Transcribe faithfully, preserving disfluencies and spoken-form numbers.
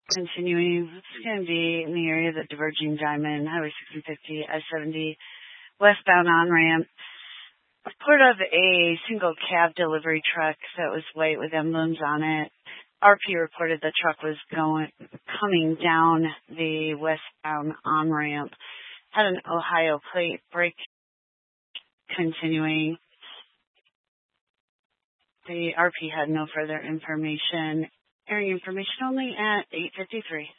Continuing, it's going to be in the area of the diverging diamond, Highway six fifty, I seventy, westbound on-ramp. Report of a single cab delivery truck that was white with emblems on it. R P reported the truck was going coming down the westbound on-ramp. Had an Ohio plate break. Continuing. The R P had no further information. Airing information only at eight fifty-three.